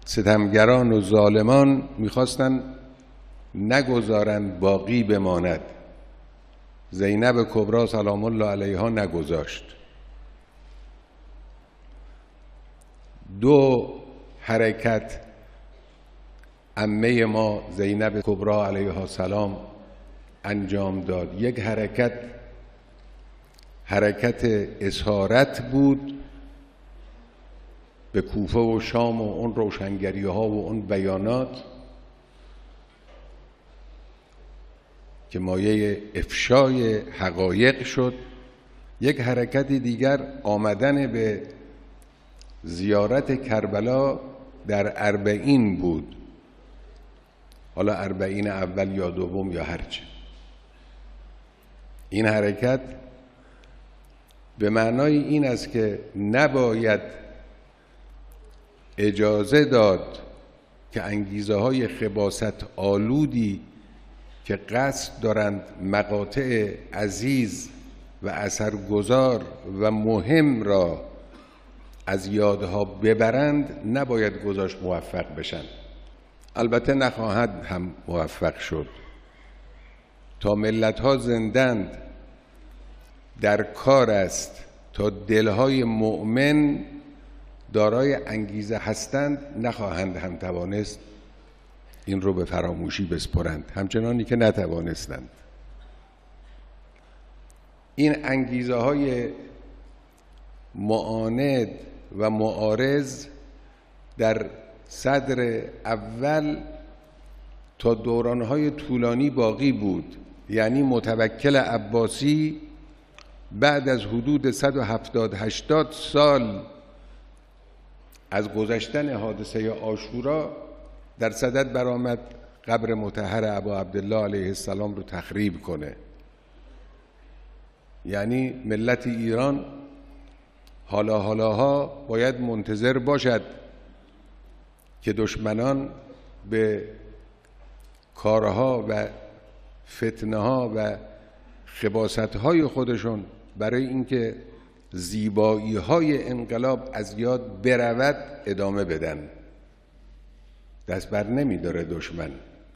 ستمگران و ظالمان میخواستن نگذارن باقی بماند. زینب کبری سلام الله علیها نگذاشت. دو حرکت عمه ما زینب کبری علیها السلام انجام داد. یک حرکت اسارت بود به کوفه و شام و اون روشنگری ها و اون بیانات که مایه افشای حقایق شد. یک حرکت دیگر آمدن به زیارت کربلا در اربعین بود، حالا اربعین اول یا دوم یا هرچه. این حرکت به معنای این است که نباید اجازه داد که انگیزه های خباثت آلودی که قصد دارند مقاطع عزیز و اثرگذار و مهم را از یادها ببرند نباید گذاشت موفق بشن. البته نخواهد هم موفق شد. تا ملت‌ها زندند در کار است، تا دلهای مؤمن دارای انگیزه هستند نخواهند هم توانست این رو به فراموشی بسپرند، همچنانی که نتوانستند. این انگیزه های معاند و معارض در صدر اول تا دورانهای طولانی باقی بود. یعنی متوکل عباسی بعد از حدود 170-80 سال از گذشتن حادثه عاشورا در صدد برآمد قبر مطهر ابا عبدالله علیه السلام رو تخریب کنه. یعنی ملت ایران حالاها باید منتظر باشد که دشمنان به کارها و فتنه‌ها و خباثت‌های خودشون برای اینکه زیبایی‌های انقلاب از یاد برود ادامه بدن. دست بر نمی‌داره دشمن.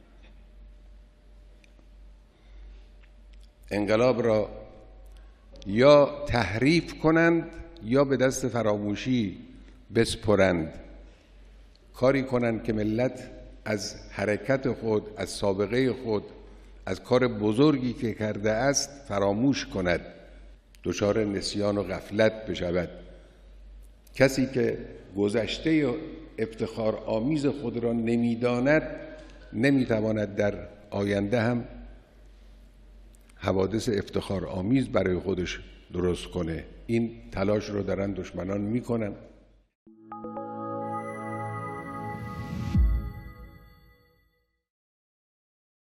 انقلاب را یا تحریف کنند یا به دست فراموشی بسپرند. کاری کنند که ملت از حرکت خود، از سابقه خود، از کار بزرگی که کرده است فراموش کند، دچار نسیان و غفلت بشود. کسی که گذشته افتخار آمیز خود را نمیداند نمیتواند در آینده هم حوادث افتخار آمیز برای خودش درست کنه. این تلاش رو دارن دشمنان میکنن.